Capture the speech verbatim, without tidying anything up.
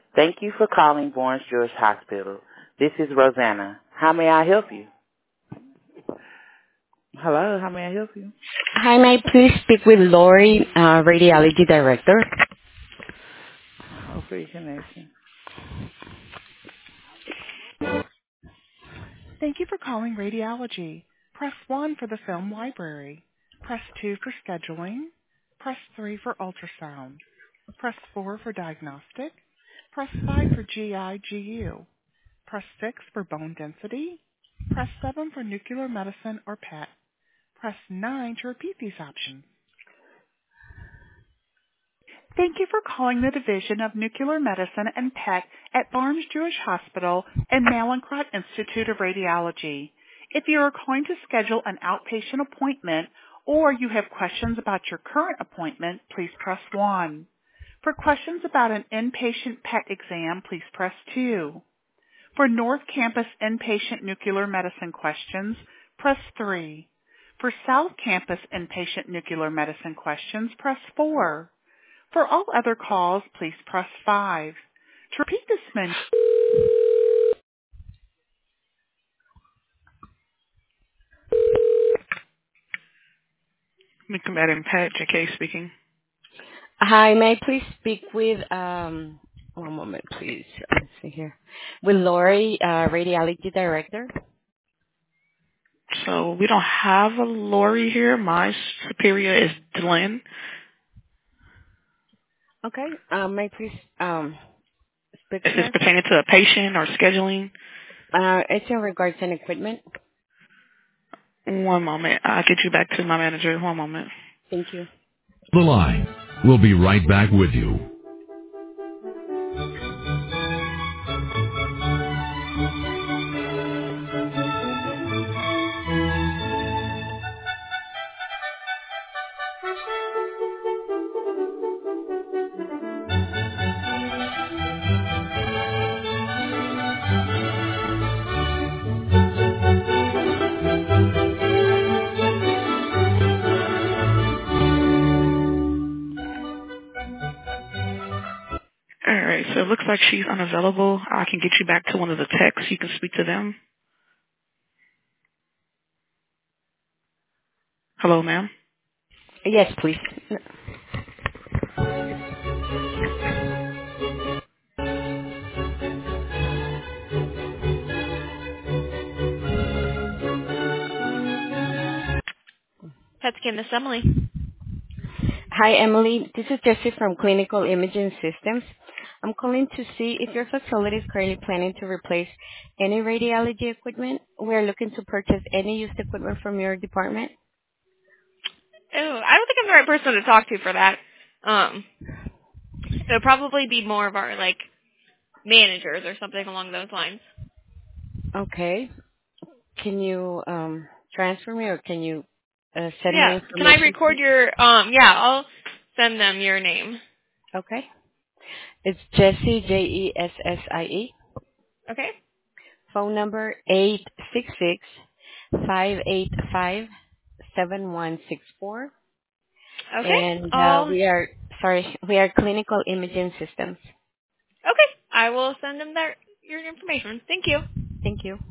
Thank you for calling Barnes George Hospital. This is Rosanna. How may I help you? Hello, how may I help you? Hi, may I please speak with Lori, uh, Radiology Director? Oh, free connection. Thank you for calling radiology. Press one for the film library. Press two for scheduling. Press three for ultrasound. Press four for diagnostic. Press five for G I G U. Press six for bone density. Press seven for nuclear medicine or P E T. Press nine to repeat these options. Thank you for calling the Division of Nuclear Medicine and P E T at Barnes-Jewish Hospital and Mallinckrodt Institute of Radiology. If you are calling to schedule an outpatient appointment or you have questions about your current appointment, please press one. For questions about an inpatient P E T exam, please press two. For North Campus inpatient nuclear medicine questions, press three. For South Campus inpatient nuclear medicine questions, press four. For all other calls, please press five. To repeat this menu, Combating Pat, J K speaking. Hi, may I please speak with, um, one moment, please. Let's see here. With Lori, uh, Radiology Director? So we don't have a Lori here. My superior is Glenn. Okay. Um, may I please, um, speak Is with this her? pertaining to a patient or scheduling? Uh, it's in regards to equipment. One moment. I'll get you back to my manager. One moment. Thank you. The line. We'll be right back with you. All right. So it looks like she's unavailable. I can get you back to one of the techs. You can speak to them. Hello, ma'am. Yes, please. Petskin Assembly. Hi, Emily. This is Jessie from Clinical Imaging Systems. I'm calling to see if your facility is currently planning to replace any radiology equipment. We are looking to purchase any used equipment from your department. Oh, I don't think I'm the right person to talk to for that. Um, so it'd probably be more of our like managers or something along those lines. Okay. Can you um, transfer me or can you uh, send me Yeah. Can I information, record please? your? Um, yeah, I'll send them your name. Okay. It's Jessie, J E S S I E. Okay. Phone number eight six six, five eight five, seven one six four. Okay. And uh, I'll. we are, sorry, we are Clinical Imaging Systems. Okay. I will send them their your information. Thank you. Thank you.